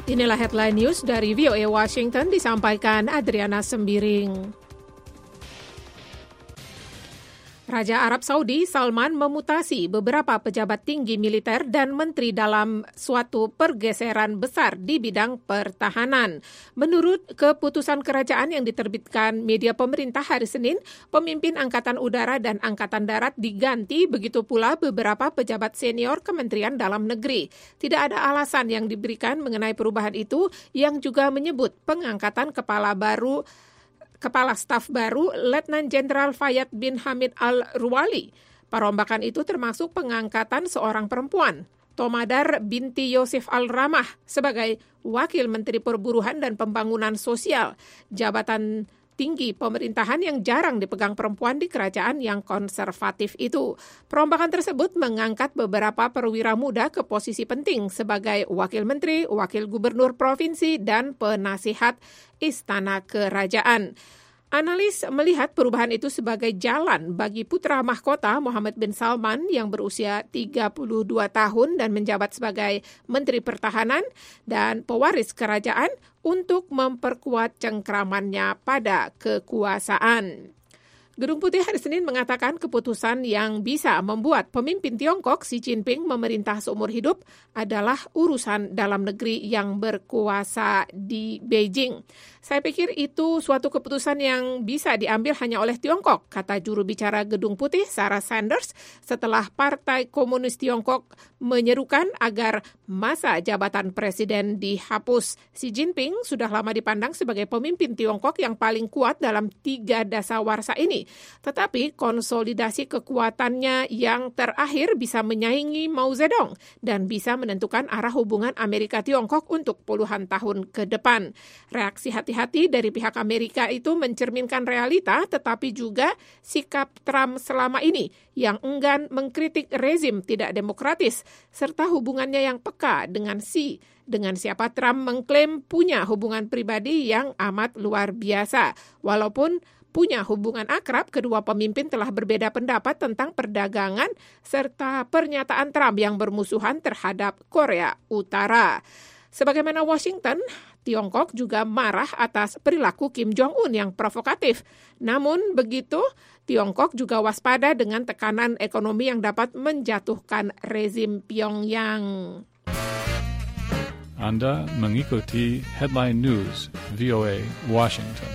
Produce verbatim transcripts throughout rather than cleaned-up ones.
Inilah headline news dari V O A Washington disampaikan Adriana Sembiring. Raja Arab Saudi Salman memutasi beberapa pejabat tinggi militer dan menteri dalam suatu pergeseran besar di bidang pertahanan. Menurut keputusan kerajaan yang diterbitkan media pemerintah hari Senin, pemimpin Angkatan Udara dan Angkatan Darat diganti, begitu pula beberapa pejabat senior Kementerian Dalam Negeri. Tidak ada alasan yang diberikan mengenai perubahan itu, yang juga menyebut pengangkatan kepala baru Kepala Staf baru, Letnan Jenderal Fayyad bin Hamid Al-Ruwali. Perombakan itu termasuk pengangkatan seorang perempuan, Tomadar binti Yosef Al-Ramah, sebagai Wakil Menteri Perburuhan dan Pembangunan Sosial, jabatan tinggi pemerintahan yang jarang dipegang perempuan di kerajaan yang konservatif itu. Perombakan tersebut mengangkat beberapa perwira muda ke posisi penting sebagai Wakil Menteri, Wakil Gubernur Provinsi, dan penasihat Istana Kerajaan. Analis melihat perubahan itu sebagai jalan bagi putra mahkota Mohammed bin Salman yang berusia tiga puluh dua tahun dan menjabat sebagai Menteri Pertahanan dan pewaris kerajaan untuk memperkuat cengkramannya pada kekuasaan. Gedung Putih hari Senin mengatakan keputusan yang bisa membuat pemimpin Tiongkok Xi Jinping memerintah seumur hidup adalah urusan dalam negeri yang berkuasa di Beijing. Saya pikir itu suatu keputusan yang bisa diambil hanya oleh Tiongkok, kata juru bicara Gedung Putih Sarah Sanders setelah Partai Komunis Tiongkok menyerukan agar masa jabatan presiden dihapus. Xi Jinping sudah lama dipandang sebagai pemimpin Tiongkok yang paling kuat dalam tiga dasawarsa ini. Tetapi konsolidasi kekuatannya yang terakhir bisa menyaingi Mao Zedong dan bisa menentukan arah hubungan Amerika-Tiongkok untuk puluhan tahun ke depan. Reaksi hati-hati dari pihak Amerika itu mencerminkan realita, tetapi juga sikap Trump selama ini yang enggan mengkritik rezim tidak demokratis, serta hubungannya yang peka dengan Xi, dengan siapa Trump mengklaim punya hubungan pribadi yang amat luar biasa. Walaupun punya hubungan akrab, kedua pemimpin telah berbeda pendapat tentang perdagangan serta pernyataan Trump yang bermusuhan terhadap Korea Utara. Sebagaimana Washington, Tiongkok juga marah atas perilaku Kim Jong-un yang provokatif. Namun begitu, Tiongkok juga waspada dengan tekanan ekonomi yang dapat menjatuhkan rezim Pyongyang. Anda mengikuti Headline News V O A Washington.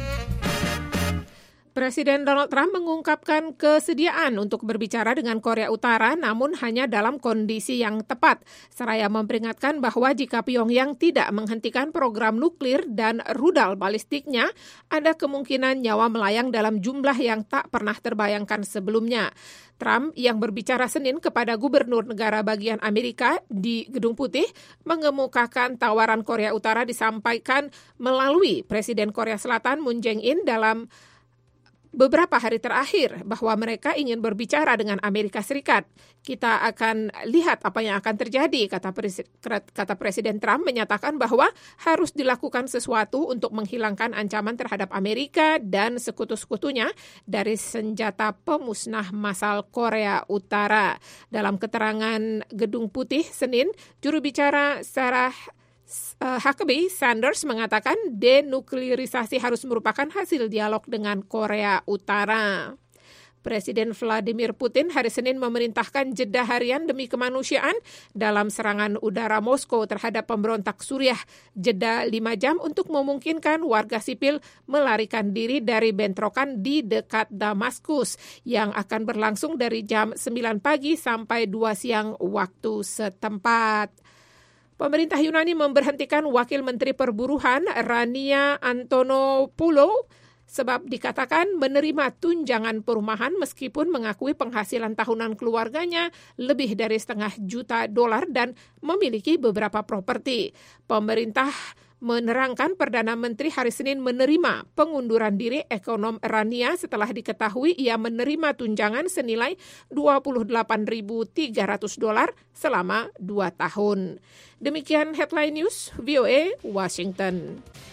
Presiden Donald Trump mengungkapkan kesediaan untuk berbicara dengan Korea Utara, namun hanya dalam kondisi yang tepat. Seraya memperingatkan bahwa jika Pyongyang tidak menghentikan program nuklir dan rudal balistiknya, ada kemungkinan nyawa melayang dalam jumlah yang tak pernah terbayangkan sebelumnya. Trump yang berbicara Senin kepada gubernur negara bagian Amerika di Gedung Putih mengemukakan tawaran Korea Utara disampaikan melalui Presiden Korea Selatan Moon Jae-in dalam beberapa hari terakhir bahwa mereka ingin berbicara dengan Amerika Serikat. Kita akan lihat apa yang akan terjadi, kata, Pres- kata Presiden Trump menyatakan bahwa harus dilakukan sesuatu untuk menghilangkan ancaman terhadap Amerika dan sekutu-sekutunya dari senjata pemusnah massal Korea Utara. Dalam keterangan Gedung Putih Senin, juru bicara Sarah Huckabee Sanders mengatakan denuklirisasi harus merupakan hasil dialog dengan Korea Utara. Presiden Vladimir Putin hari Senin memerintahkan jeda harian demi kemanusiaan dalam serangan udara Moskow terhadap pemberontak Suriah. Jeda lima jam untuk memungkinkan warga sipil melarikan diri dari bentrokan di dekat Damaskus yang akan berlangsung dari jam sembilan pagi sampai dua siang waktu setempat. Pemerintah Yunani memberhentikan Wakil Menteri Perburuhan Rania Antonopoulou sebab dikatakan menerima tunjangan perumahan meskipun mengakui penghasilan tahunan keluarganya lebih dari setengah juta dolar dan memiliki beberapa properti. Pemerintah menerangkan Perdana Menteri hari Senin menerima pengunduran diri ekonom Rania setelah diketahui ia menerima tunjangan senilai dua puluh delapan ribu tiga ratus dolar selama dua tahun. Demikian Headline News V O A Washington.